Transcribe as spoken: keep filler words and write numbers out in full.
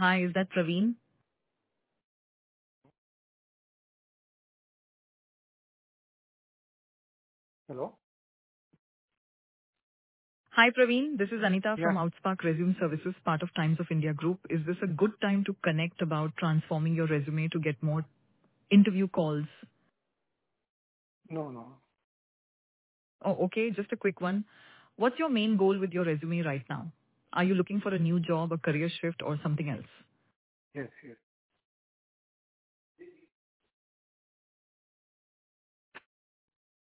Hi, is that Praveen? Hello? Hi, Praveen. This is Anita Yeah. from Outspark Resume Services, part of Times of India Group. Is this a good time to connect about transforming your resume to get more interview calls? No, no. Oh, okay. Just a quick one. What's your main goal with your resume right now? Are you looking for a new job, a career shift, or something else? Yes, yes.